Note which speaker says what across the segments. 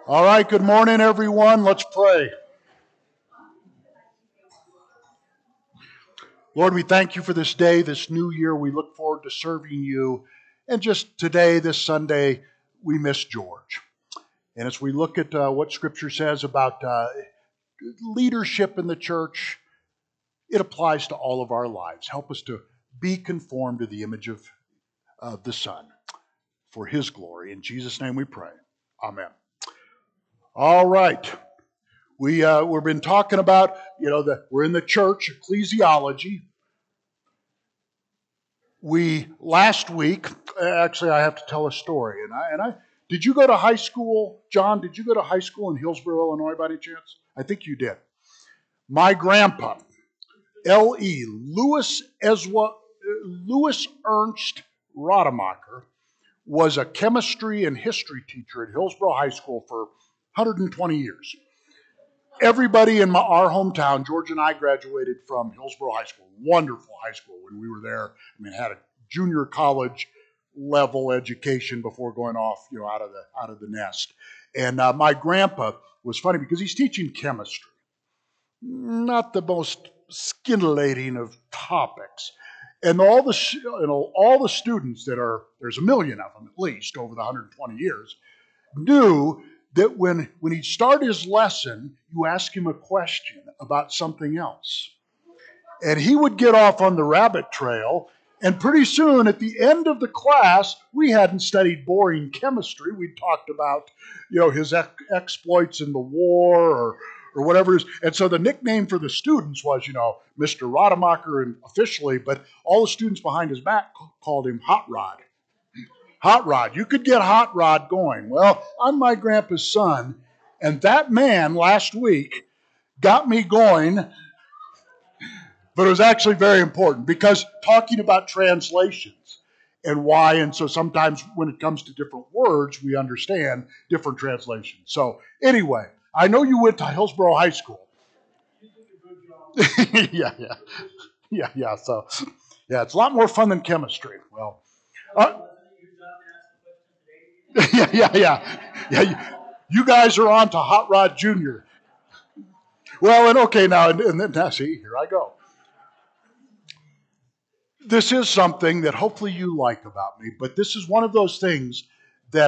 Speaker 1: All right, good morning, everyone. Let's pray. Lord, we thank you for this day, this new year. We look forward to serving you. And just today, this Sunday, we miss George. And as we look at what Scripture says about leadership in the church, it applies to all of our lives. Help us to be conformed to the image of the Son for his glory. In Jesus' name we pray. Amen. All right. We've been talking about, that we're in the church, ecclesiology. Last week, actually, I have to tell a story. Did you go to high school, John? Did you go to high school in Hillsborough, Illinois, by any chance? I think you did. My grandpa, L.E. Louis Ernst Rademacher, was a chemistry and history teacher at Hillsborough High School for 120 years. Everybody in our hometown, George and I graduated from Hillsborough High School. Wonderful high school when we were there. I mean, had a junior college level education before going off, out of the nest. And my grandpa was funny because he's teaching chemistry, not the most scintillating of topics. And all the students there's a million of them at least over the 120 years, knew that when he'd start his lesson, you ask him a question about something else. And he would get off on the rabbit trail, and pretty soon at the end of the class, we hadn't studied boring chemistry. We'd talked about, his exploits in the war or whatever it is. And so the nickname for the students was, Mr. Rademacher and officially, but all the students behind his back called him Hot Rod. Hot Rod. You could get Hot Rod going. Well, I'm my grandpa's son, and that man last week got me going, but it was actually very important because talking about translations and why, and so sometimes when it comes to different words, we understand different translations. So anyway, I know you went to Hillsborough High School. Yeah. So, yeah, it's a lot more fun than chemistry. Well, yeah. You guys are on to Hot Rod Jr. Well, and okay, now see, here I go. This is something that hopefully you like about me, but this is one of those things that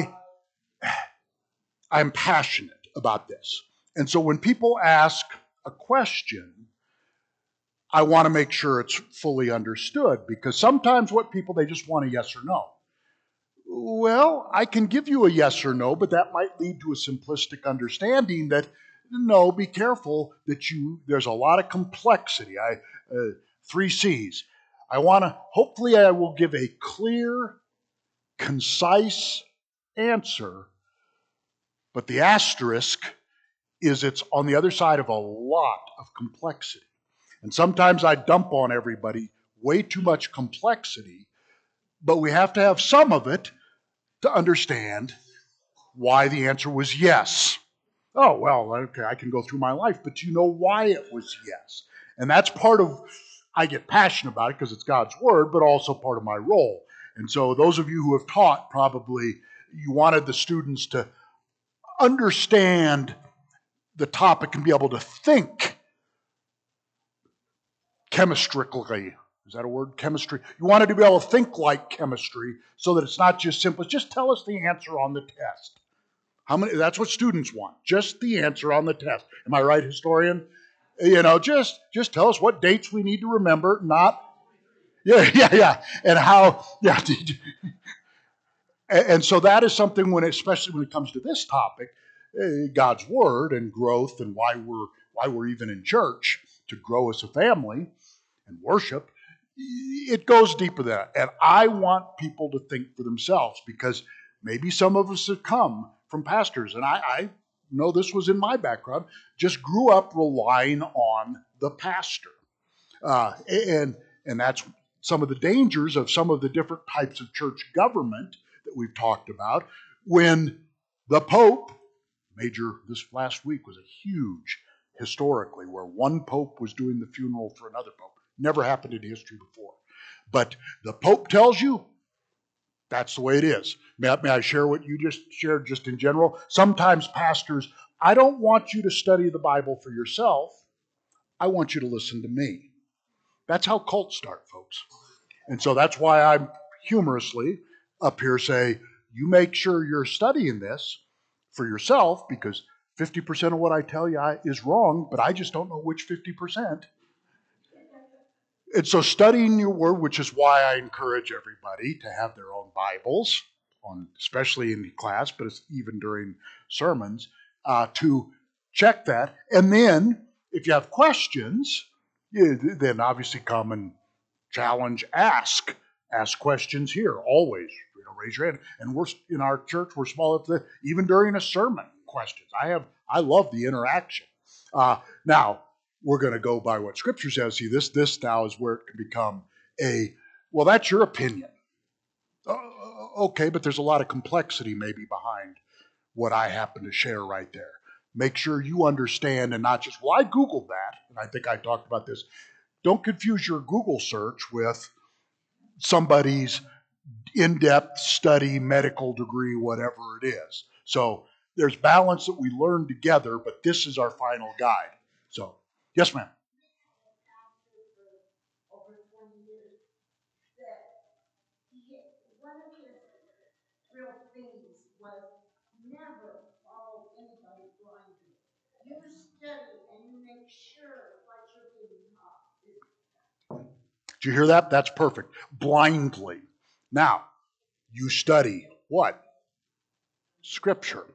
Speaker 1: I'm passionate about this. And so when people ask a question, I want to make sure it's fully understood because sometimes they just want a yes or no. Well, I can give you a yes or no, but that might lead to a simplistic understanding that no, be careful there's a lot of complexity. Three C's. Hopefully I will give a clear, concise answer, but the asterisk is it's on the other side of a lot of complexity. And sometimes I dump on everybody way too much complexity, but we have to have some of it to understand why the answer was yes. Oh, well, okay, I can go through my life, but you know why it was yes. And that's part of, I get passionate about it because it's God's word, but also part of my role. And so those of you who have taught, probably you wanted the students to understand the topic and be able to think chemistrically. Is that a word? Chemistry. You wanted to be able to think like chemistry so that it's not just simple. Just tell us the answer on the test. That's what students want. Just the answer on the test. Am I right, historian? Just tell us what dates we need to remember, not yeah. And how and so that is something especially when it comes to this topic, God's word and growth and why we're even in church to grow as a family and worship. It goes deeper than that. And I want people to think for themselves because maybe some of us have come from pastors, and I know this was in my background, just grew up relying on the pastor. And that's some of the dangers of some of the different types of church government that we've talked about. When the Pope, this last week was a huge historically, where one Pope was doing the funeral for another Pope. Never happened in history before. But the Pope tells you, That's the way it is. May I share what you just shared just in general? Sometimes pastors, I don't want you to study the Bible for yourself. I want you to listen to me. That's how cults start, folks. And so that's why I'm humorously up here say, you make sure you're studying this for yourself, because 50% of what I tell you is wrong, but I just don't know which 50%. And so studying your word, which is why I encourage everybody to have their own Bibles, especially in class, but it's even during sermons, to check that. And then if you have questions, then obviously come and challenge, ask questions here always. Raise your hand. And we're in our church, we're small enough that even during a sermon, questions. I love the interaction. Now we're going to go by what Scripture says. See, this now is where it can become well, that's your opinion. Okay, but there's a lot of complexity maybe behind what I happen to share right there. Make sure you understand and not just, well, I Googled that, and I think I talked about this. Don't confuse your Google search with somebody's in-depth study, medical degree, whatever it is. So there's balance that we learn together, but this is our final guide. So, yes, ma'am. Did you hear that? That's perfect. Blindly. Now, you study what? Scripture.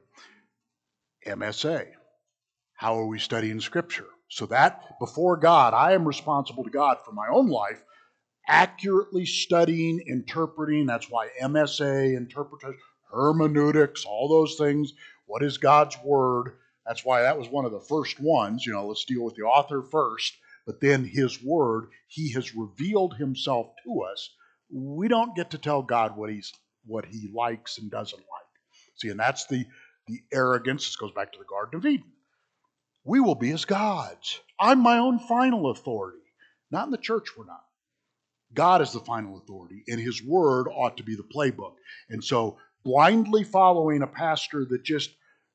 Speaker 1: MSA. How are we studying Scripture? So that, before God, I am responsible to God for my own life, accurately studying, interpreting. That's why MSA, interpretation, hermeneutics, all those things. What is God's Word? That's why that was one of the first ones. Let's deal with the author first, but then His Word. He has revealed Himself to us. We don't get to tell God what He likes and doesn't like. See, and that's the arrogance. This goes back to the Garden of Eden. We will be as gods. I'm my own final authority. Not in the church, we're not. God is the final authority, and His Word ought to be the playbook. And so blindly following a pastor that just,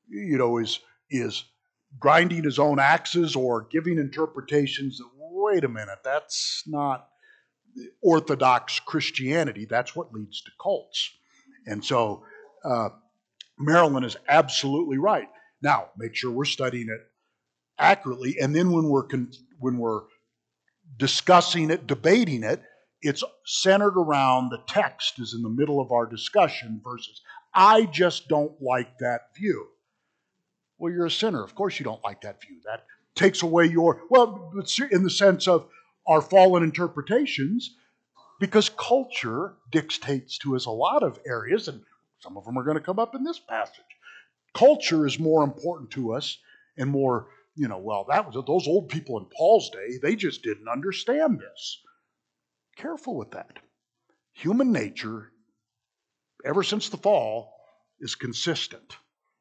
Speaker 1: is grinding his own axes or giving interpretations that, wait a minute, that's not Orthodox Christianity. That's what leads to cults. And so Marilyn is absolutely right. Now, make sure we're studying it accurately, and then when we're discussing it, debating it, it's centered around the text is in the middle of our discussion versus, I just don't like that view. Well, you're a sinner. Of course you don't like that view. That takes away in the sense of our fallen interpretations, because culture dictates to us a lot of areas, and some of them are going to come up in this passage. Culture is more important to us and more, that was those old people in Paul's day, they just didn't understand this. Careful with that. Human nature, ever since the fall, is consistent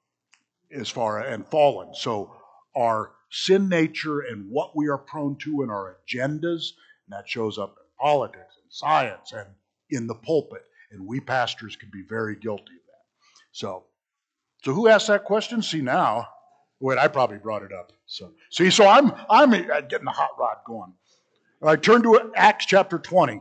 Speaker 1: and fallen. So our sin nature and what we are prone to in our agendas, and that shows up in politics and science and in the pulpit. And we pastors can be very guilty of that. So who asked that question? See now. Wait, I probably brought it up. So I'm getting the hot rod going. All right, turn to Acts chapter 20.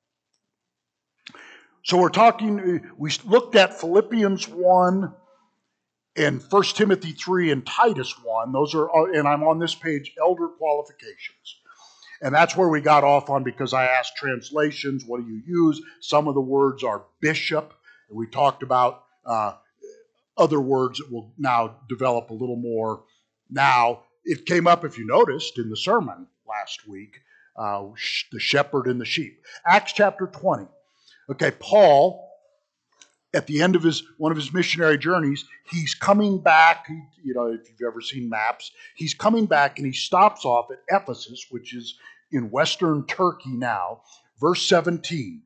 Speaker 1: So we looked at Philippians 1 and 1 Timothy 3 and Titus 1. Those are, and I'm on this page, elder qualifications. And that's where we got off on, because I asked translations, what do you use? Some of the words are bishop. And we talked about other words that will now develop a little more. Now, it came up, if you noticed, in the sermon last week, the shepherd and the sheep. Acts chapter 20. Okay, Paul, at the end of one of his missionary journeys, he's coming back. If you've ever seen maps, he's coming back and he stops off at Ephesus, which is in western Turkey now. Verse 17.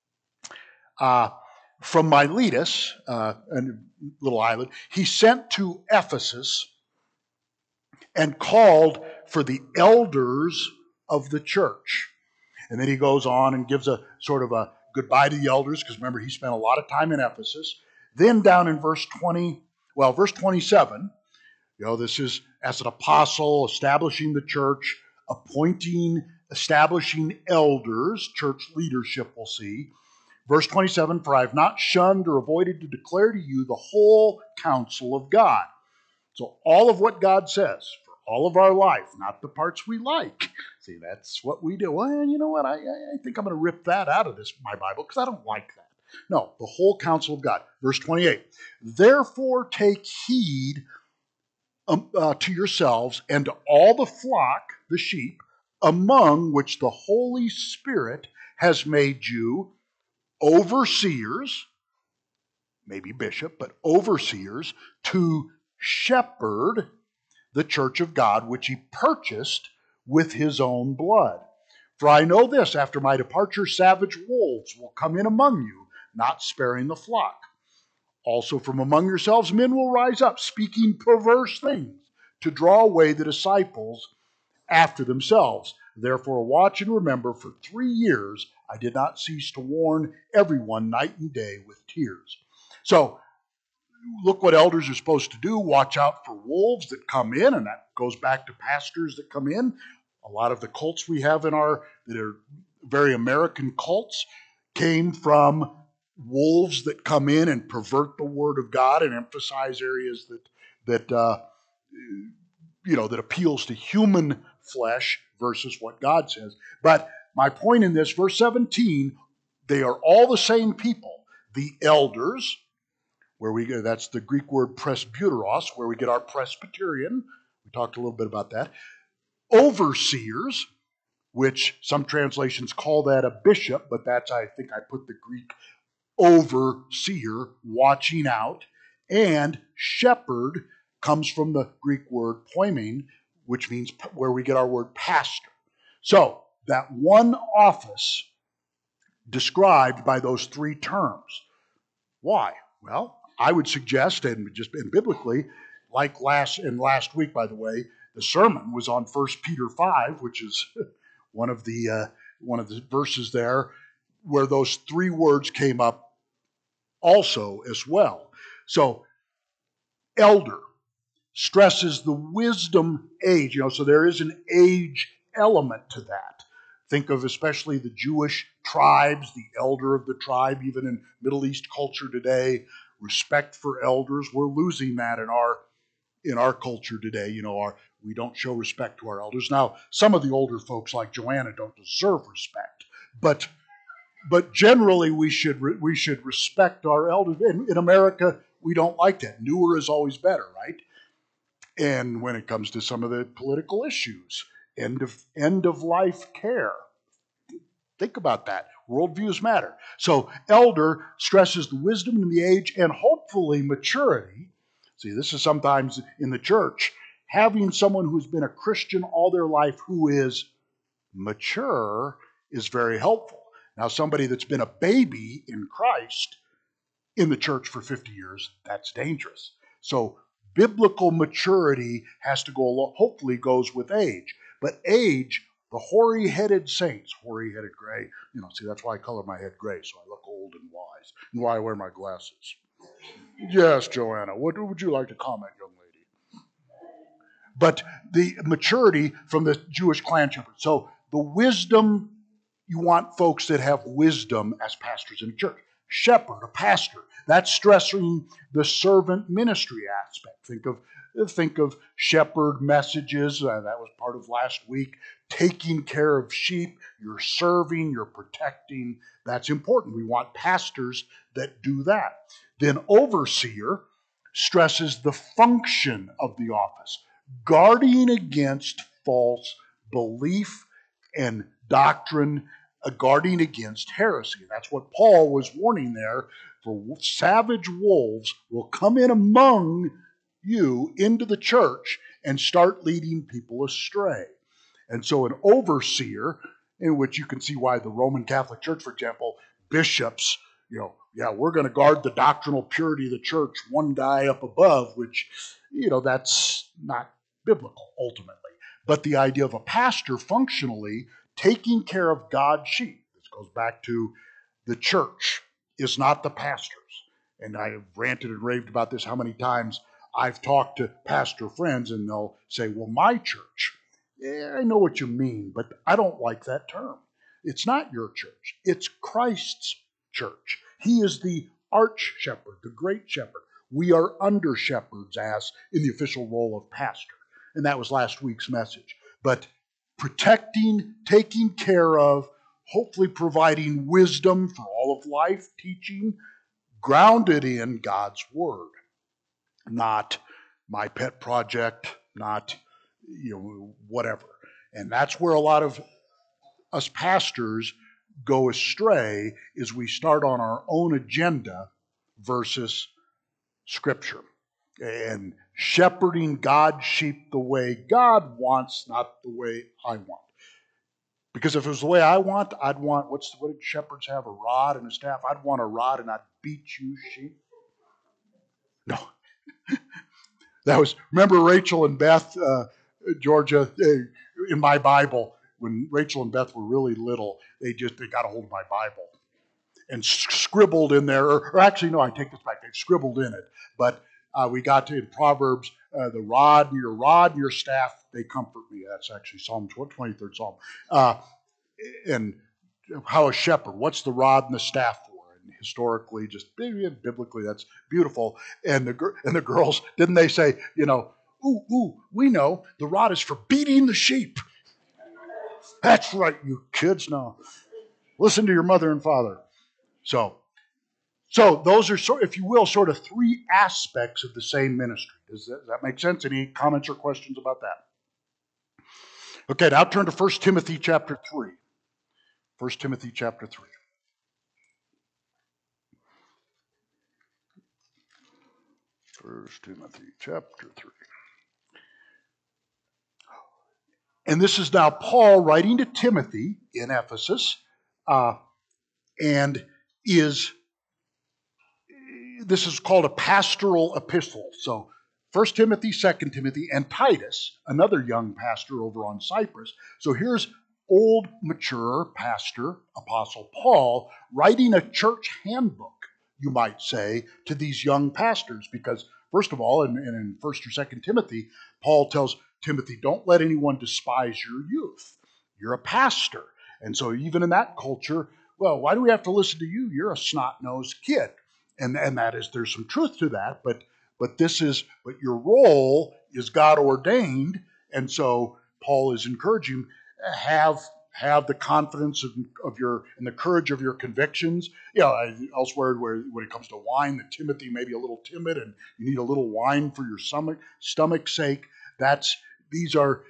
Speaker 1: From Miletus, a little island, he sent to Ephesus and called for the elders of the church. And then he goes on and gives a sort of a goodbye to the elders, because remember, he spent a lot of time in Ephesus. Then down in verse 27, this is as an apostle, establishing the church, establishing elders, church leadership, we'll see. Verse 27, for I have not shunned or avoided to declare to you the whole counsel of God. So all of what God says for all of our life, not the parts we like. See, that's what we do. Well, you know what? I think I'm going to rip that out of my Bible because I don't like that. No, the whole counsel of God. Verse 28, therefore take heed to yourselves and to all the flock, the sheep, among which the Holy Spirit has made you overseers, maybe bishop, but overseers, to shepherd the church of God, which he purchased with his own blood. For I know this, after my departure, savage wolves will come in among you, not sparing the flock. Also from among yourselves men will rise up, speaking perverse things, to draw away the disciples after themselves. Therefore watch and remember, for 3 years I did not cease to warn everyone night and day with tears. So look what elders are supposed to do. Watch out for wolves that come in, and that goes back to pastors that come in. A lot of the cults we have that are very American cults came from wolves that come in and pervert the word of God and emphasize areas that appeals to human flesh versus what God says. But my point in this, verse 17, they are all the same people. The elders, that's the Greek word presbyteros, where we get our Presbyterian. We talked a little bit about that. Overseers, which some translations call that a bishop, but I think I put the Greek overseer, watching out. And shepherd comes from the Greek word poimen, which means where we get our word pastor. So that one office described by those 3 terms. Why? Well, I would suggest, and biblically, like last week, by the way, the sermon was on 1 Peter 5, which is one of the verses there where those 3 words came up also as well. So, elder stresses the wisdom age, so there is an age element to that. Think of especially the Jewish tribes, the elder of the tribe, even in Middle East culture today, respect for elders. We're losing that in our culture today. We don't show respect to our elders. Now, some of the older folks like Joanna don't deserve respect, but generally we should respect our elders. In America, we don't like that. Newer is always better, right? And when it comes to some of the political issues, end of life care, think about that. Worldviews matter. So elder stresses the wisdom and the age and hopefully maturity. See, this is sometimes in the church, having someone who's been a Christian all their life who is mature is very helpful. Now, somebody that's been a baby in Christ in the church for 50 years, that's dangerous. So biblical maturity has to go, hopefully goes with age. But age, the hoary-headed saints, hoary-headed gray, see, that's why I color my head gray, so I look old and wise, and why I wear my glasses. Yes, Joanna, what would you like to comment, young lady? But the maturity from the Jewish clan shepherd. So the wisdom, you want folks that have wisdom as pastors in the church. Shepherd, a pastor, that's stressing the servant ministry aspect. Think of shepherd messages. That was part of last week. Taking care of sheep. You're serving, you're protecting. That's important. We want pastors that do that. Then overseer stresses the function of the office, guarding against false belief and doctrine, guarding against heresy. That's what Paul was warning there. For savage wolves will come in among you into the church and start leading people astray. And so an overseer, in which you can see why the Roman Catholic Church, for example, bishops, we're going to guard the doctrinal purity of the church, one guy up above, which, that's not biblical ultimately. But the idea of a pastor functionally taking care of God's sheep. This goes back to The church is not the pastors. And I have ranted and raved about this how many times I've talked to pastor friends and they'll say, well, my church. Yeah, I know what you mean, but I don't like that term. It's not your church. It's Christ's church. He is the arch shepherd, the great shepherd. We are under shepherds as in the official role of pastor. And that was last week's message. But protecting, taking care of, hopefully providing wisdom for all of life, teaching, grounded in God's word, not my pet project, not whatever. And that's where a lot of us pastors go astray, is we start on our own agenda versus Scripture. And shepherding God's sheep the way God wants, not the way I want. Because if it was the way I want, I'd want, what did shepherds have? A rod and a staff? I'd want a rod and I'd beat you, sheep. No. That was, remember Rachel and Beth, Georgia, in my Bible, when Rachel and Beth were really little, they got a hold of my Bible and scribbled in there, or actually, no, I take this back, they scribbled in it. But we got to, in Proverbs, the rod and your staff, they comfort me. That's actually Psalm 23rd Psalm. And how a shepherd, what's the rod and the staff for? And historically, just biblically, that's beautiful. And the girls, didn't they say, we know the rod is for beating the sheep. That's right, you kids. No, listen to your mother and father. So those are, if you will, sort of three aspects of the same ministry. Does that make sense? Any comments or questions about that? Okay, now turn to 1 Timothy chapter 3. 1 Timothy chapter 3. 1 Timothy chapter 3. And this is now Paul writing to Timothy in Ephesus, and this is called a pastoral epistle. So 1 Timothy, 2 Timothy, and Titus, another young pastor over on Cyprus. So here's old, mature pastor, Apostle Paul, writing a church handbook, you might say, to these young pastors. Because, first of all, in 1 or 2 Timothy, Paul tells Timothy, don't let anyone despise your youth. You're a pastor. And so even in that culture, well, why do we have to listen to you? You're a snot-nosed kid. And that is, there's some truth to that, but your role is God ordained, and so Paul is encouraging, have the confidence of your and the courage of your convictions. Elsewhere when it comes to wine, that Timothy may be a little timid, and you need a little wine for your stomach's sake. These are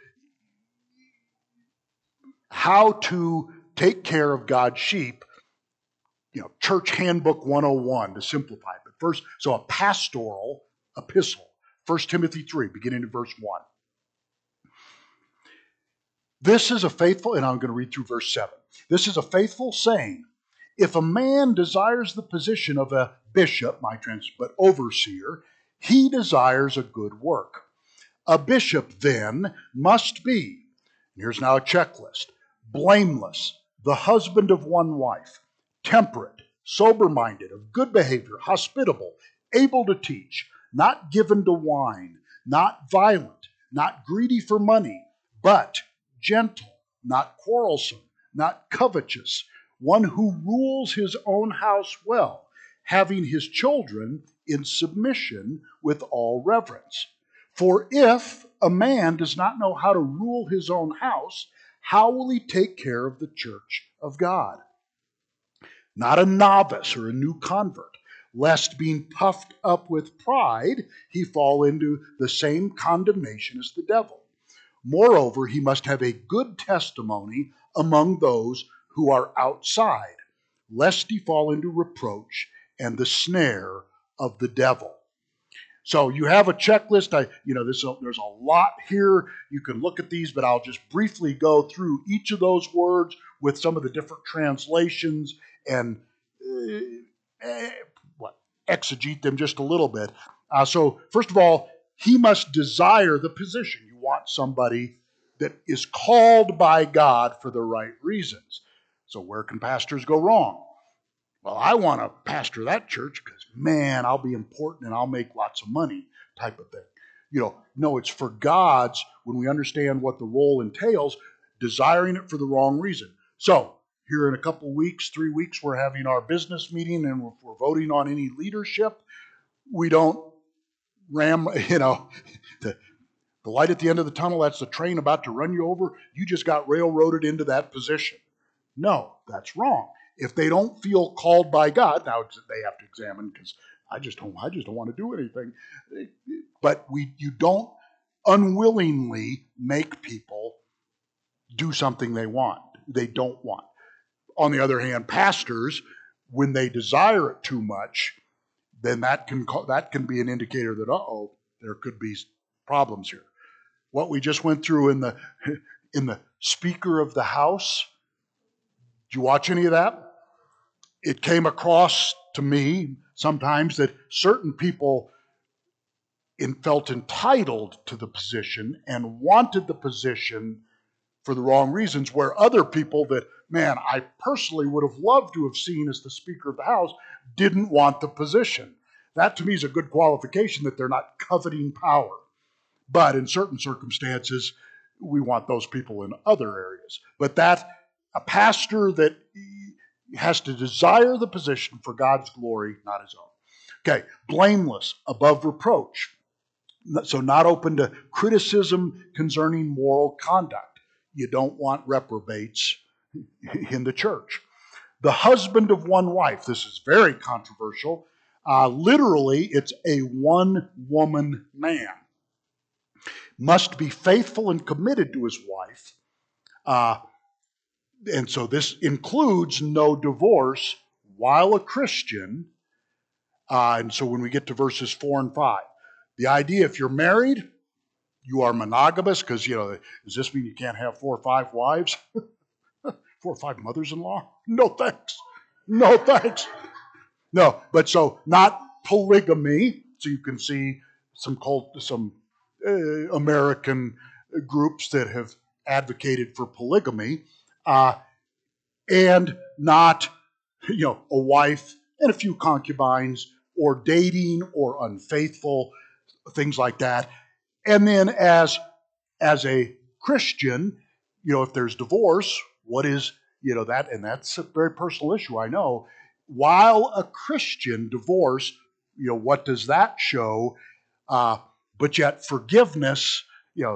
Speaker 1: how to take care of God's sheep. Church Handbook 101 to simplify. But first, so a pastoral epistle, 1 Timothy 3, beginning in verse 1. This is a faithful, and I'm going to read through verse 7. This is a faithful saying. If a man desires the position of a bishop, but overseer, he desires a good work. A bishop, then, must be, here's now a checklist, blameless, the husband of one wife, temperate, sober-minded, of good behavior, hospitable, able to teach, not given to wine, not violent, not greedy for money, but gentle, not quarrelsome, not covetous, one who rules his own house well, having his children in submission with all reverence. For if a man does not know how to rule his own house, how will he take care of the church of God? Not a novice or a new convert, lest being puffed up with pride, he fall into the same condemnation as the devil. Moreover, he must have a good testimony among those who are outside, lest he fall into reproach and the snare of the devil. So you have a checklist. There's a lot here. You can look at these, but I'll just briefly go through each of those words with some of the different translations and exegete them just a little bit. So first of all, he must desire the position. You want somebody that is called by God for the right reasons. So where can pastors go wrong? Well, I want to pastor that church because, man, I'll be important and I'll make lots of money type of thing. No, it's for God's, when we understand what the role entails, desiring it for the wrong reason. So, here in a couple of weeks, 3 weeks, we're having our business meeting and we're voting on any leadership. We don't ram, the light at the end of the tunnel, that's the train about to run you over. You just got railroaded into that position. No, that's wrong. If they don't feel called by God, now they have to examine, because I just don't want to do anything. But you don't unwillingly make people do something they don't want. On the other hand, pastors, when they desire it too much, then that can be an indicator that there could be problems here. What we just went through in the Speaker of the House, did you watch any of that? It came across to me sometimes that certain people felt entitled to the position and wanted the position for the wrong reasons, where other people that, man, I personally would have loved to have seen as the Speaker of the House, didn't want the position. That to me is a good qualification that they're not coveting power. But in certain circumstances, we want those people in other areas. But a pastor that has to desire the position for God's glory, not his own. Okay, blameless, above reproach. So not open to criticism concerning moral conduct. You don't want reprobates in the church. The husband of one wife. This is very controversial. Literally, it's a one-woman man. Must be faithful and committed to his wife. And so this includes no divorce while a Christian. And so when we get to verses 4 and 5, the idea, if you're married, you are monogamous, because, does this mean you can't have 4 or 5 wives? 4 or 5 mothers-in-law? No thanks. No thanks. No, but so not polygamy. So you can see some American groups that have advocated for polygamy, and not, a wife and a few concubines, or dating or unfaithful, things like that. And then as a Christian, if there's divorce, what is, that, and that's a very personal issue, I know. While a Christian, divorce, what does that show? But yet forgiveness,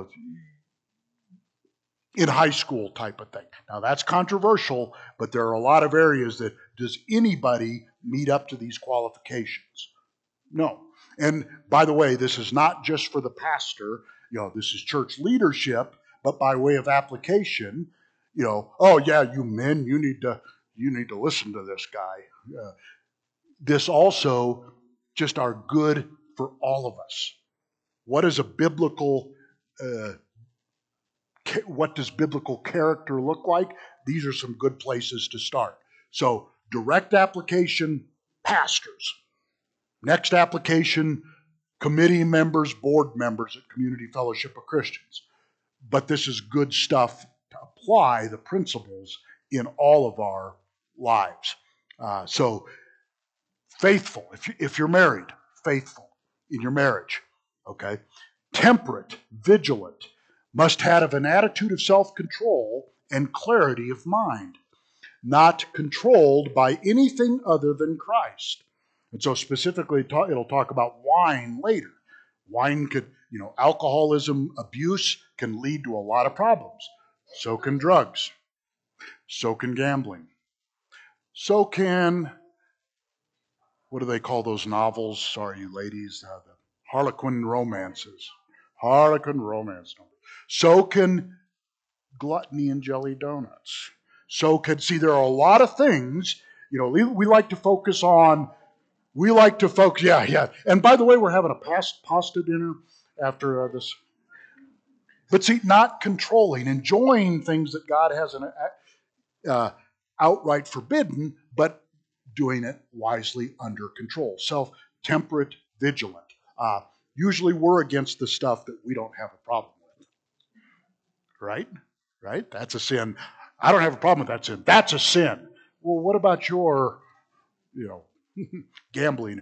Speaker 1: in high school type of thing. Now that's controversial, but there are a lot of areas that, does anybody meet up to these qualifications? No. And by the way, this is not just for the pastor, this is church leadership, but by way of application, oh yeah, you men, you need to listen to this guy. This also just are good for all of us. What is a biblical what does biblical character look like? These are some good places to start. So, direct application, pastors. Next application, committee members, board members at Community Fellowship of Christians. But this is good stuff to apply the principles in all of our lives. So, faithful. If you're married, faithful in your marriage. Okay? Temperate, vigilant. Must have an attitude of self-control and clarity of mind, not controlled by anything other than Christ. And so specifically, it'll talk about wine later. Wine could, alcoholism, abuse can lead to a lot of problems. So can drugs. So can gambling. So can, what do they call those novels? Sorry, you ladies, the Harlequin romances. Harlequin romance novels. So can gluttony and jelly donuts. So there are a lot of things, we like to focus on, yeah. And by the way, we're having a pasta dinner after this. But see, not controlling, enjoying things that God hasn't outright forbidden, but doing it wisely under control. Self-temperate, vigilant. Usually we're against the stuff that we don't have a problem with. Right? That's a sin. I don't have a problem with that sin. That's a sin. Well, what about your gambling.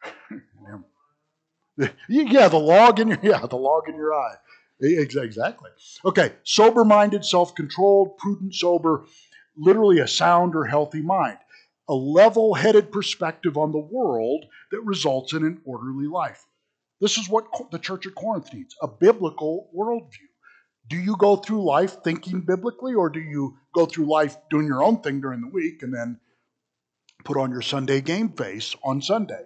Speaker 1: Yeah, the log in your eye. Exactly. Okay, sober-minded, self-controlled, prudent, sober, literally a sound or healthy mind. A level-headed perspective on the world that results in an orderly life. This is what the church at Corinth needs, a biblical worldview. Do you go through life thinking biblically, or do you go through life doing your own thing during the week and then put on your Sunday game face on Sunday?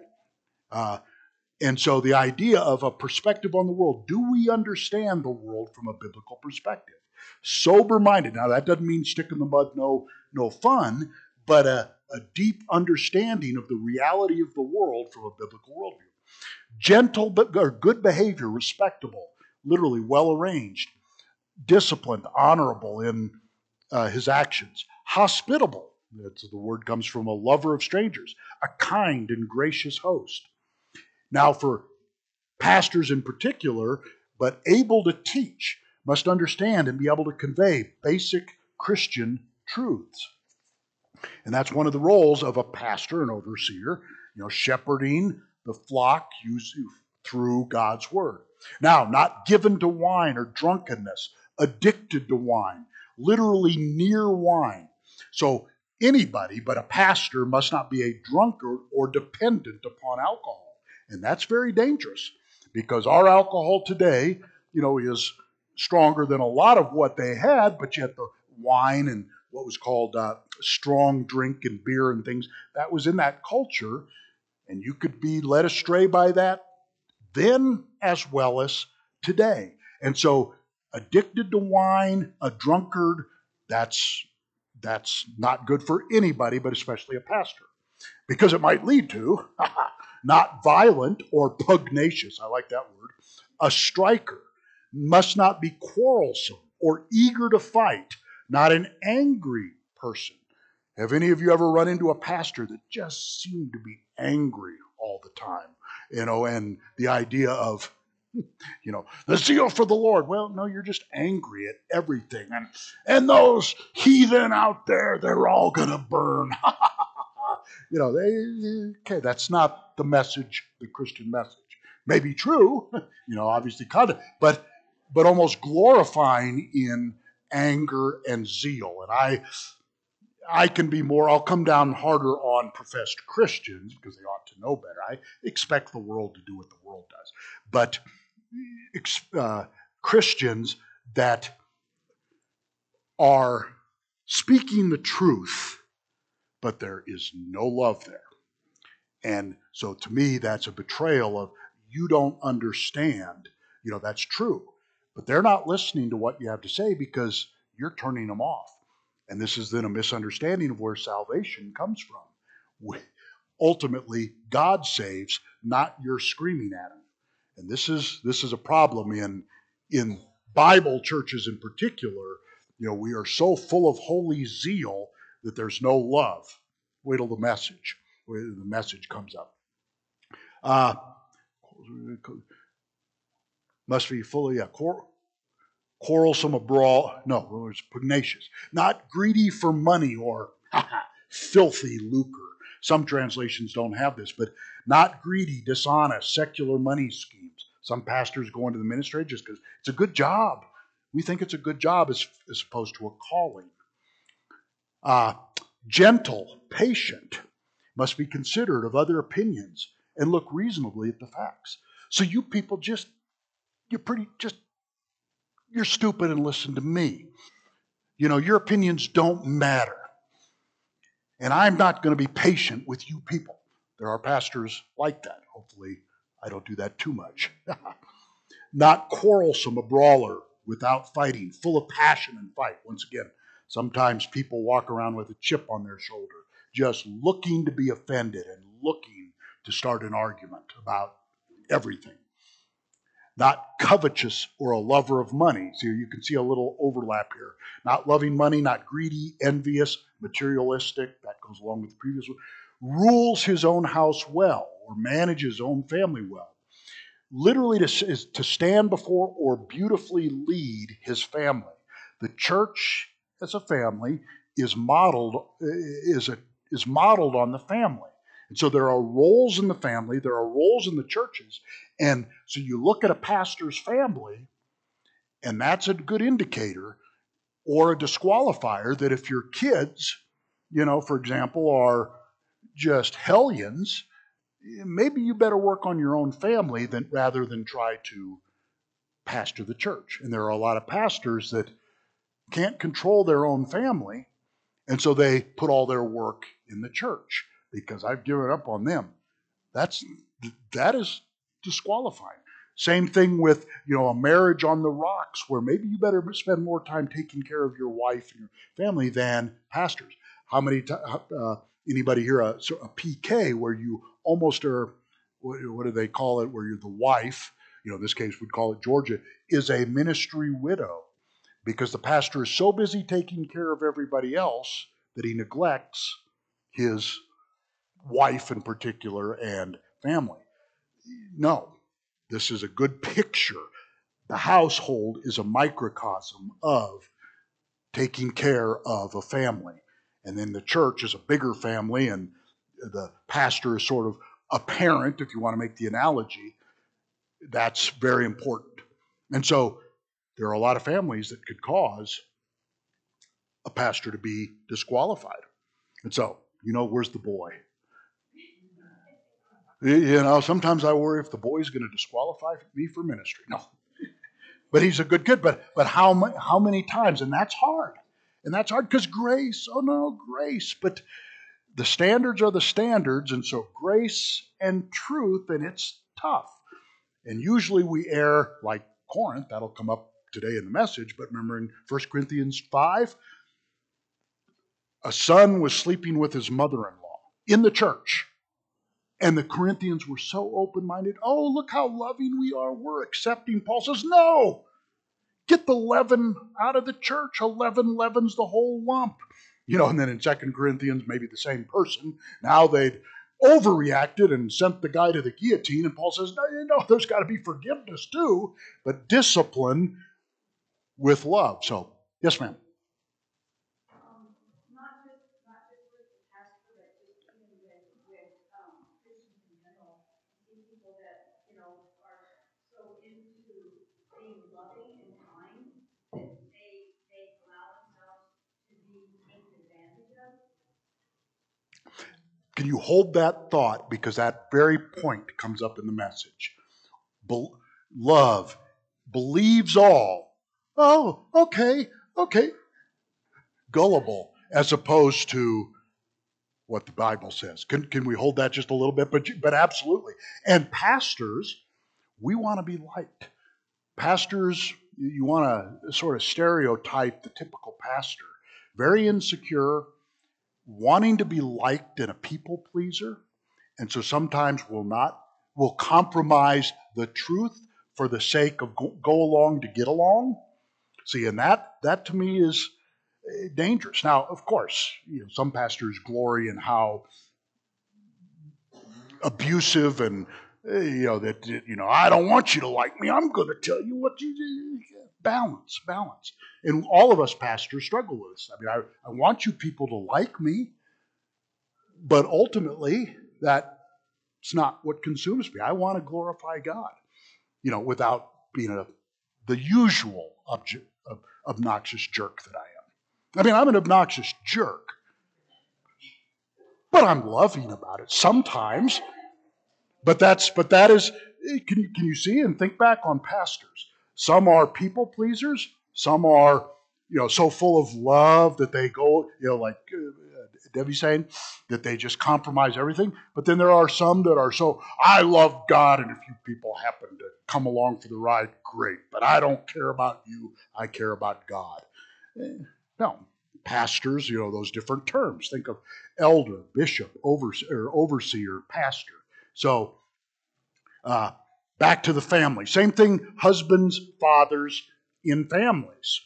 Speaker 1: And so the idea of a perspective on the world, do we understand the world from a biblical perspective? Sober-minded. Now that doesn't mean stick in the mud, no fun, but a deep understanding of the reality of the world from a biblical worldview. Gentle or good behavior, respectable, literally well arranged, disciplined, honorable in his actions, hospitable. That's, the word comes from a lover of strangers, a kind and gracious host. Now, for pastors in particular, but able to teach, must understand and be able to convey basic Christian truths. And that's one of the roles of a pastor and overseer, shepherding the flock through God's word. Now, not given to wine or drunkenness, addicted to wine, literally near wine. So anybody but a pastor must not be a drunkard or dependent upon alcohol. And that's very dangerous because our alcohol today, is stronger than a lot of what they had, but yet the wine and what was called strong drink and beer and things, that was in that culture, and you could be led astray by that then as well as today. And so addicted to wine, a drunkard, that's not good for anybody, but especially a pastor, because it might lead to not violent or pugnacious, I like that word, a striker, must not be quarrelsome or eager to fight, not an angry person. Have any of you ever run into a pastor that just seemed to be angry all the time? And the idea of, the zeal for the Lord. Well, no, you're just angry at everything. And those heathen out there, they're all going to burn. That's not the message, the Christian message. Maybe true, obviously, but almost glorifying in anger and zeal. And I can be more, I'll come down harder on professed Christians because they ought to know better. I expect the world to do what the world does. But Christians that are speaking the truth, but there is no love there. And so to me, that's a betrayal of, you don't understand. That's true. But they're not listening to what you have to say because you're turning them off. And this is then a misunderstanding of where salvation comes from. Ultimately, God saves, not you're screaming at him. And this is a problem in Bible churches in particular. We are so full of holy zeal that there's no love. Wait till the message comes up. Must be fully quarrelsome, a brawl. No, it's pugnacious. Not greedy for money or filthy lucre. Some translations don't have this, but not greedy, dishonest, secular money schemes. Some pastors go into the ministry just because it's a good job. We think it's a good job as opposed to a calling. Gentle, patient, must be considerate of other opinions and look reasonably at the facts. So you people you're stupid and listen to me. Your opinions don't matter. And I'm not going to be patient with you people. There are pastors like that. Hopefully, I don't do that too much. Not quarrelsome, a brawler, without fighting, full of passion and fight. Once again, sometimes people walk around with a chip on their shoulder, just looking to be offended and looking to start an argument about everything. Not covetous or a lover of money. So you can see a little overlap here. Not loving money, not greedy, envious, materialistic. That goes along with the previous one. Rules his own house well or manages his own family well. Literally is to stand before or beautifully lead his family. The church as a family is modeled on the family. And so there are roles in the family, there are roles in the churches. And so you look at a pastor's family, and that's a good indicator or a disqualifier that if your kids, for example, are just hellions, maybe you better work on your own family rather than try to pastor the church. And there are a lot of pastors that can't control their own family, and so they put all their work in the church because I've given up on them. That is disqualifying. Same thing with a marriage on the rocks, where maybe you better spend more time taking care of your wife and your family than pastors. How many anybody here a PK where you almost are, what do they call it, where you're the wife, in this case we'd call it Georgia, is a ministry widow, because the pastor is so busy taking care of everybody else that he neglects his wife in particular and family. No, this is a good picture. The household is a microcosm of taking care of a family. And then the church is a bigger family, and the pastor is sort of a parent, if you want to make the analogy. That's very important. And so there are a lot of families that could cause a pastor to be disqualified. And so, where's the boy? Sometimes I worry if the boy's going to disqualify me for ministry. No, but he's a good kid. But how many times? And that's hard. And that's hard because grace. Oh no, grace. But the standards are the standards, and so grace and truth, and it's tough. And usually we err like Corinth. That'll come up today in the message. But remember in 1 Corinthians 5, a son was sleeping with his mother-in-law in the church. And the Corinthians were so open-minded. Oh, look how loving we are. We're accepting. Paul says, no, get the leaven out of the church. A leaven leavens the whole lump. And then in 2 Corinthians, maybe the same person. Now they'd overreacted and sent the guy to the guillotine. And Paul says, no, there's got to be forgiveness too, but discipline with love. So, yes, ma'am. Can you hold that thought, because that very point comes up in the message. Love believes all. Oh, okay. Gullible, as opposed to what the Bible says. Can we hold that just a little bit? But absolutely. And pastors, we want to be liked. Pastors, you want to sort of stereotype the typical pastor. Very insecure, wanting to be liked, and a people pleaser. And so sometimes we'll compromise the truth for the sake of go along to get along. See, and that to me is dangerous. Now, of course, some pastors glory in how abusive and I don't want you to like me. I'm going to tell you what you do. Balance. And all of us pastors struggle with this. I mean, I want you people to like me, but ultimately that's not what consumes me. I want to glorify God, without being the usual obnoxious jerk that I am. I mean, I'm an obnoxious jerk, but I'm loving about it sometimes. But that is, can you see and think back on pastors? Some are people pleasers. Some are, so full of love that they go, like Debbie's saying, that they just compromise everything. But then there are some that are so, I love God, and if you people happen to come along for the ride, great. But I don't care about you. I care about God. No, pastors, those different terms. Think of elder, bishop, overseer, pastor. So, back to the family. Same thing, husbands, fathers in families.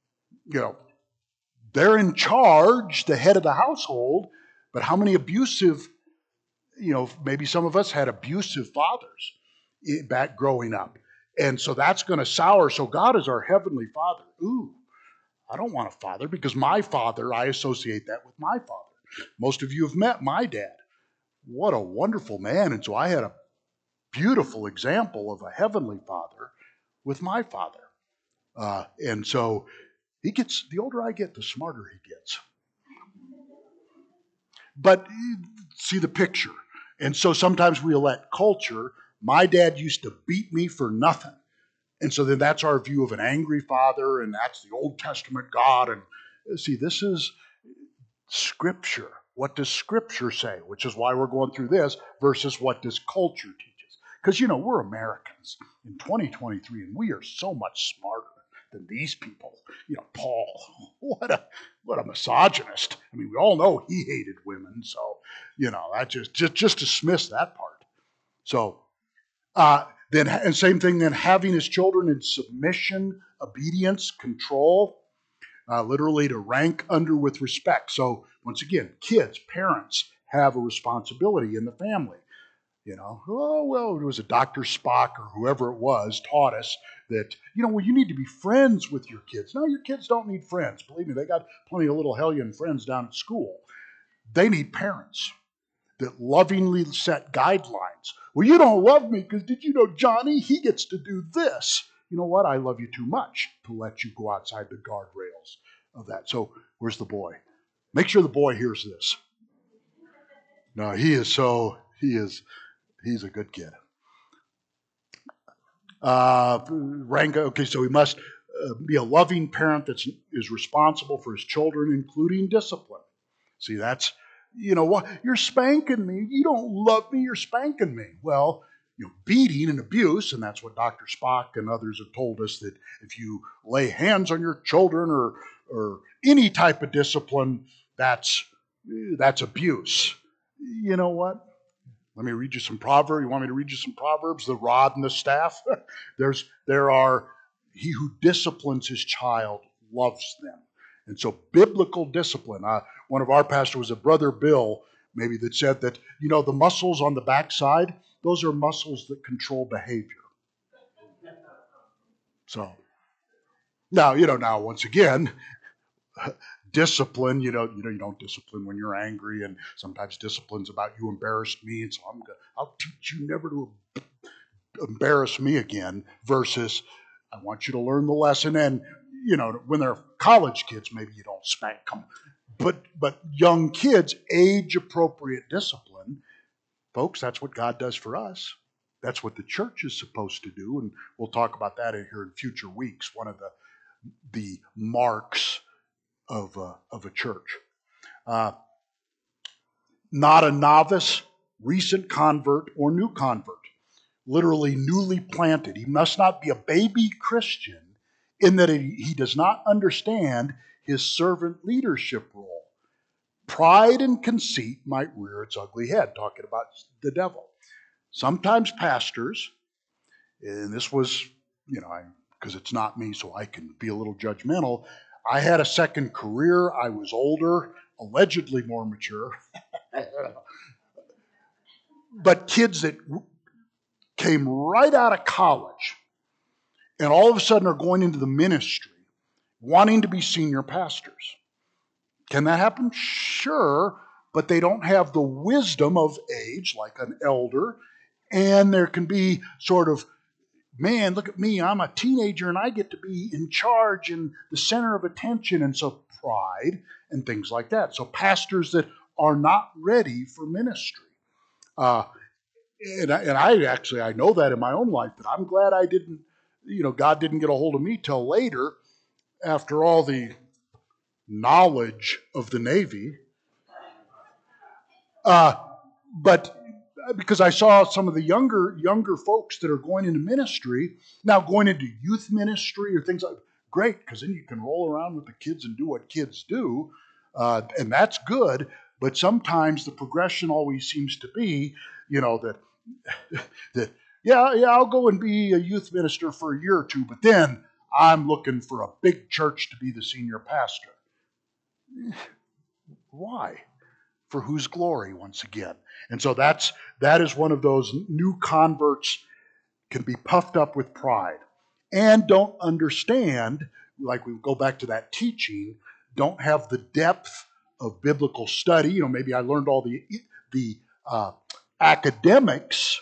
Speaker 1: They're in charge, the head of the household, but how many abusive, maybe some of us had abusive fathers back growing up. And so that's going to sour. So God is our heavenly Father. Ooh, I don't want a father, because my father, I associate that with my father. Most of you have met my dad. what a wonderful man. And so I had a beautiful example of a heavenly father with my father. And so the older I get, the smarter he gets. But see the picture. And so sometimes we let culture, my dad used to beat me for nothing. And so then that's our view of an angry father, and that's the Old Testament God. And see, this is Scripture. What does Scripture say? Which is why we're going through this versus what does culture teach us. Because, we're Americans in 2023, and we are so much smarter than these people. Paul, what a misogynist. I mean, we all know he hated women, so, I just dismiss that part. So, then, and same thing then, having his children in submission, obedience, control, literally to rank under with respect. So once again, kids, parents have a responsibility in the family. Oh, well, it was a Dr. Spock or whoever it was taught us that, well, you need to be friends with your kids. No, your kids don't need friends. Believe me, they got plenty of little hellion friends down at school. They need parents that lovingly set guidelines. Well, you don't love me because did you know Johnny, he gets to do this. You know what? I love you too much to let you go outside the guardrails of that. So where's the boy? Make sure the boy hears this. No, he's a good kid. Okay, so he must be a loving parent that is responsible for his children, including discipline. See, that's, what? You're spanking me. You don't love me. You're spanking me. Well, beating and abuse, and that's what Dr. Spock and others have told us, that if you lay hands on your children or any type of discipline, that's abuse. You know what? Let me read you some Proverbs. You want me to read you some Proverbs? The rod and the staff. He who disciplines his child loves them. And so biblical discipline. One of our pastors was a Brother Bill, maybe, that said that, the muscles on the backside, those are muscles that control behavior. So now once again, discipline, you don't discipline when you're angry, and sometimes discipline's about you embarrassed me, and so I'll teach you never to embarrass me again, versus I want you to learn the lesson. And when they're college kids, maybe you don't spank them, but young kids, age appropriate discipline, folks, that's what God does for us. That's what the church is supposed to do, and we'll talk about that here in future weeks. One of the marks of a church. Not a novice, recent convert, or new convert. Literally newly planted. He must not be a baby Christian in that he does not understand his servant leadership role. Pride and conceit might rear its ugly head, talking about the devil. Sometimes pastors, and this was, because it's not me, so I can be a little judgmental. I had a second career. I was older, allegedly more mature. But kids that came right out of college and all of a sudden are going into the ministry, wanting to be senior pastors. Can that happen? Sure, but they don't have the wisdom of age like an elder, and there can be sort of, man, look at me, I'm a teenager and I get to be in charge and the center of attention, and so pride and things like that. So pastors that are not ready for ministry. And I know that in my own life, but I'm glad I didn't, God didn't get a hold of me till later, after all the knowledge of the Navy. But because I saw some of the younger folks that are going into ministry, now going into youth ministry or things like, great, because then you can roll around with the kids and do what kids do, and that's good. But sometimes the progression always seems to be, that yeah, I'll go and be a youth minister for a year or two, but then I'm looking for a big church to be the senior pastor. Why? For whose glory, once again? And so that is one of those new converts can be puffed up with pride and don't understand, like we go back to that teaching, don't have the depth of biblical study. Maybe I learned all the uh, academics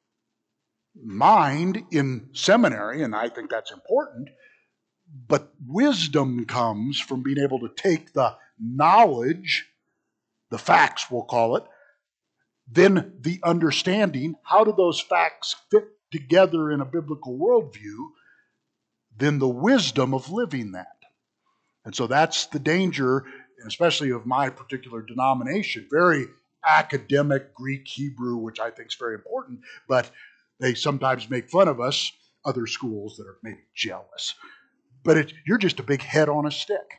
Speaker 1: mind in seminary, and I think that's important, but wisdom comes from being able to take the knowledge, the facts we'll call it, then the understanding, how do those facts fit together in a biblical worldview, then the wisdom of living that. And so that's the danger, especially of my particular denomination, very academic Greek, Hebrew, which I think is very important, but they sometimes make fun of us, other schools that are maybe jealous. But you're just a big head on a stick.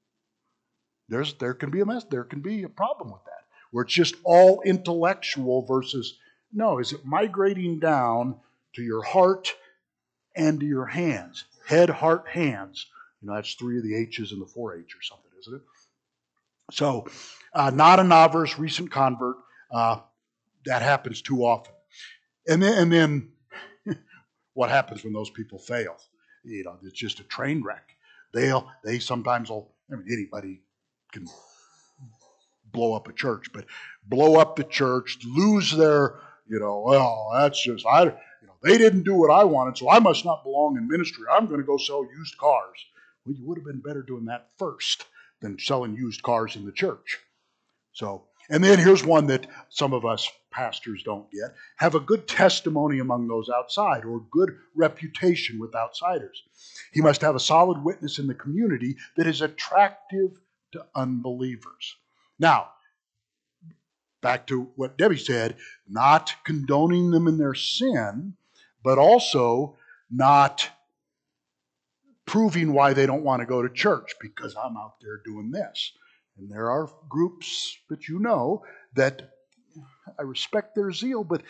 Speaker 1: There can be a mess. There can be a problem with that, where it's just all intellectual versus, no, is it migrating down to your heart and to your hands? Head, heart, hands. That's 3 of the H's in the 4H or something, isn't it? So, not a novice, recent convert. That happens too often. And then what happens when those people fail? It's just a train wreck. They sometimes will. Anybody can blow up a church, but blow up the church, lose their, well, that's just they didn't do what I wanted, so I must not belong in ministry. I'm going to go sell used cars. Well, you would have been better doing that first than selling used cars in the church. So, and then here's one that some of us pastors don't get. Have a good testimony among those outside, or good reputation with outsiders. He must have a solid witness in the community that is attractive to unbelievers. Now, back to what Debbie said, not condoning them in their sin, but also not proving why they don't want to go to church because I'm out there doing this. And there are groups that that I respect their zeal, but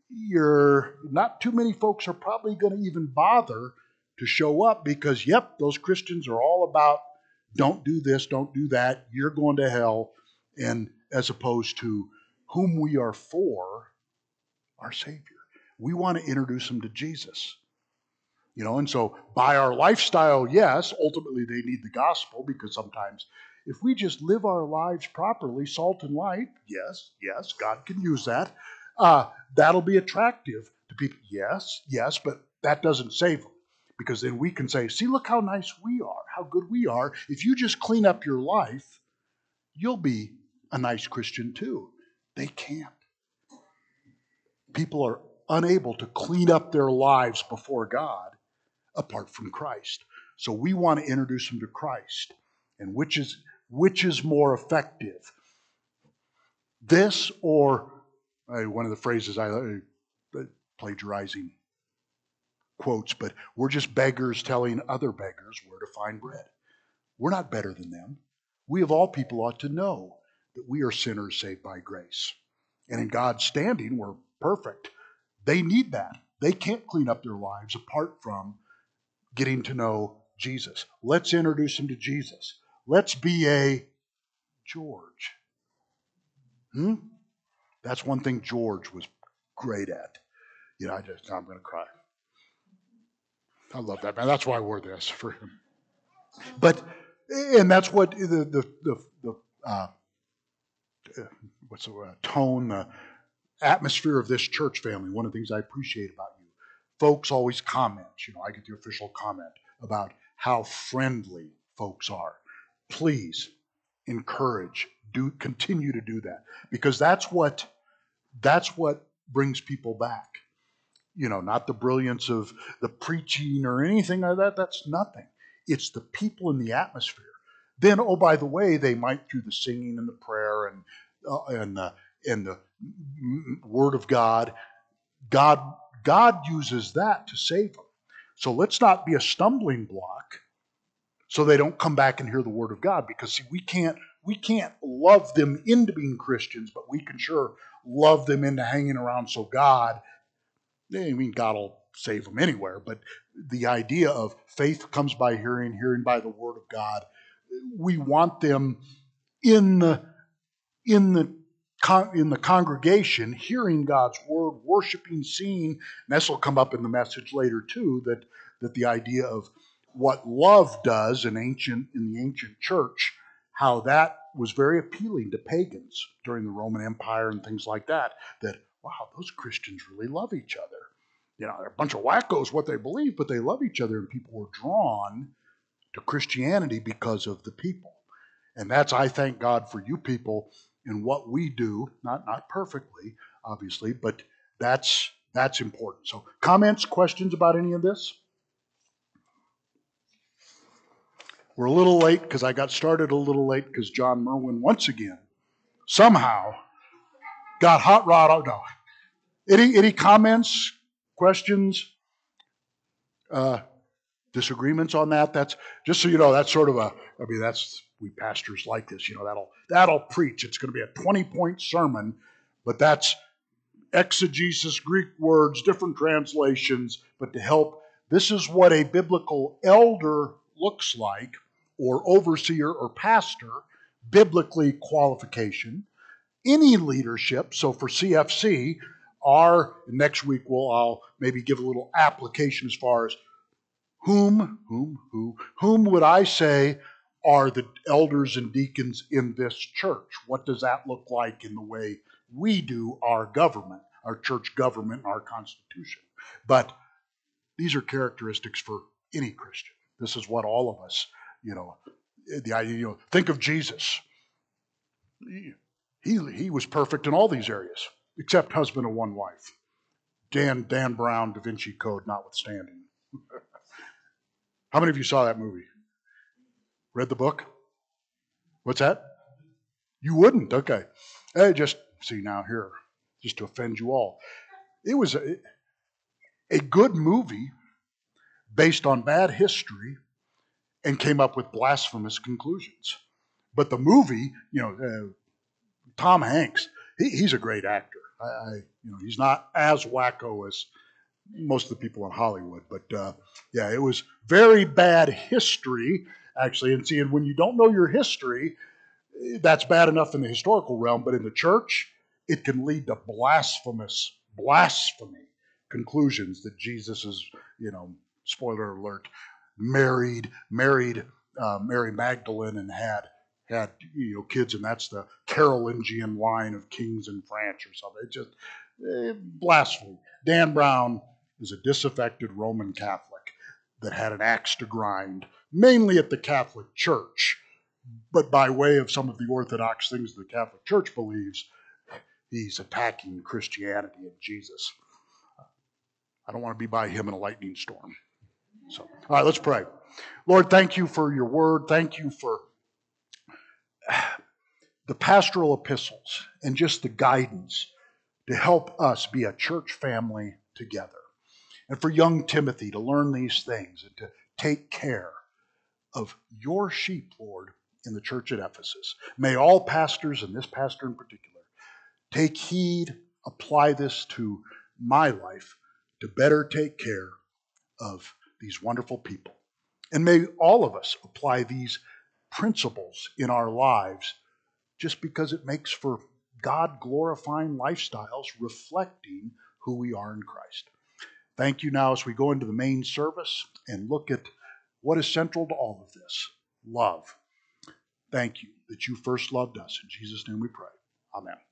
Speaker 1: not too many folks are probably going to even bother to show up because, yep, those Christians are all about don't do this, don't do that, you're going to hell, and as opposed to whom we are for, our Savior. We want to introduce them to Jesus. And so by our lifestyle, yes, ultimately they need the gospel because sometimes if we just live our lives properly, salt and light, yes, God can use that. That'll be attractive to people. Yes, but that doesn't save them because then we can say, see, look how nice we are, how good we are. If you just clean up your life, you'll be a nice Christian too. They can't. People are unable to clean up their lives before God apart from Christ. So we want to introduce them to Christ. And which is more effective? This or one of the phrases I plagiarizing quotes, but we're just beggars telling other beggars where to find bread. We're not better than them. We of all people ought to know that we are sinners saved by grace. And in God's standing, we're perfect. They need that. They can't clean up their lives apart from getting to know Jesus. Let's introduce them to Jesus. Let's be a George. That's one thing George was great at. I'm going to cry. I love that, man. That's why I wore this for him. And that's what the tone, the atmosphere of this church family. One of the things I appreciate about you. Folks always comment. I get the official comment about how friendly folks are. Please encourage, continue to do that because that's what brings people back. Not the brilliance of the preaching or anything like that. That's nothing. It's the people in the atmosphere. Then, oh, by the way, they might do the singing and the prayer and the Word of God. God uses that to save them. So let's not be a stumbling block so they don't come back and hear the Word of God. Because see, we can't love them into being Christians, but we can sure love them into hanging around so God will save them anywhere. But the idea of faith comes by hearing, hearing by the Word of God. We want them in the congregation, hearing God's word, worshiping, seeing. And this will come up in the message later too. That the idea of what love does in the ancient church, how that was very appealing to pagans during the Roman Empire and things like that, that, wow, those Christians really love each other. You know, they're a bunch of wackos what they believe, but they love each other, and people were drawn to Christianity because of the people. And that's, I thank God for you people in what we do, not perfectly, obviously, but that's important. So comments, questions about any of this? We're a little late because I got started a little late because John Merwin once again somehow got hot rod out. No. Any comments, questions, disagreements on that? That's just so you know, that's sort of we pastors like this, you know, that'll preach. It's going to be a 20-point sermon, but that's exegesis, Greek words, different translations, but to help, this is what a biblical elder looks like, or overseer or pastor, biblically qualification, any leadership. So for CFC, next week I'll maybe give a little application as far as whom would I say are the elders and deacons in this church? What does that look like in the way we do our government, our church government, our constitution? But these are characteristics for any Christian. This is what all of us, you know, the idea, you know, think of Jesus. He was perfect in all these areas, except husband of one wife. Dan Brown, Da Vinci Code notwithstanding. How many of you saw that movie? Read the book? What's that? You wouldn't? Okay. Hey, just see now here, just to offend you all. It was a good movie based on bad history and came up with blasphemous conclusions. But the movie, you know, Tom Hanks, he's a great actor. He's not as wacko as most of the people in Hollywood, but yeah, it was very bad history, actually. And see, and when you don't know your history, that's bad enough in the historical realm, but in the church, it can lead to blasphemy conclusions that Jesus is, you know, spoiler alert, married Mary Magdalene and had kids, and that's the Carolingian line of kings in France or something. It's just blasphemy. Dan Brown is a disaffected Roman Catholic that had an axe to grind, mainly at the Catholic Church, but by way of some of the orthodox things the Catholic Church believes, he's attacking Christianity and Jesus. I don't want to be by him in a lightning storm. So, all right, let's pray. Lord, thank you for your word. Thank you for the pastoral epistles and just the guidance to help us be a church family together. And for young Timothy to learn these things and to take care of your sheep, Lord, in the church at Ephesus. May all pastors, and this pastor in particular, take heed, apply this to my life to better take care of these wonderful people. And may all of us apply these principles in our lives just because it makes for God-glorifying lifestyles reflecting who we are in Christ. Thank you now as we go into the main service and look at what is central to all of this, love. Thank you that you first loved us. In Jesus' name we pray. Amen.